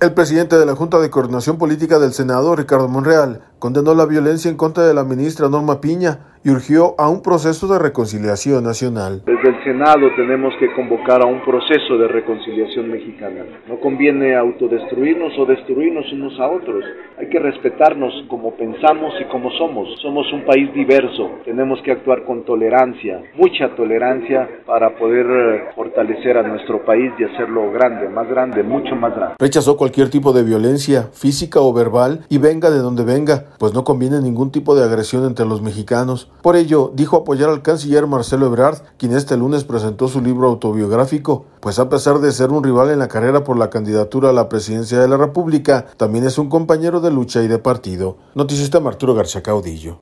El presidente de la Junta de Coordinación Política del Senado, Ricardo Monreal, condenó la violencia en contra de la ministra Norma Piña y urgió a un proceso de reconciliación nacional. Desde el Senado tenemos que convocar a un proceso de reconciliación mexicana. No conviene autodestruirnos o destruirnos unos a otros. Hay que respetarnos como pensamos y como somos. Somos un país diverso. Tenemos que actuar con tolerancia, mucha tolerancia, para poder fortalecer a nuestro país y hacerlo grande, mucho más grande. Rechazó cualquier tipo de violencia, física o verbal, y venga de donde venga, pues no conviene ningún tipo de agresión entre los mexicanos. Por ello, dijo apoyar al canciller Marcelo Ebrard, quien este lunes presentó su libro autobiográfico, pues a pesar de ser un rival en la carrera por la candidatura a la presidencia de la República, también es un compañero de lucha y de partido. Noticista Arturo García Caudillo.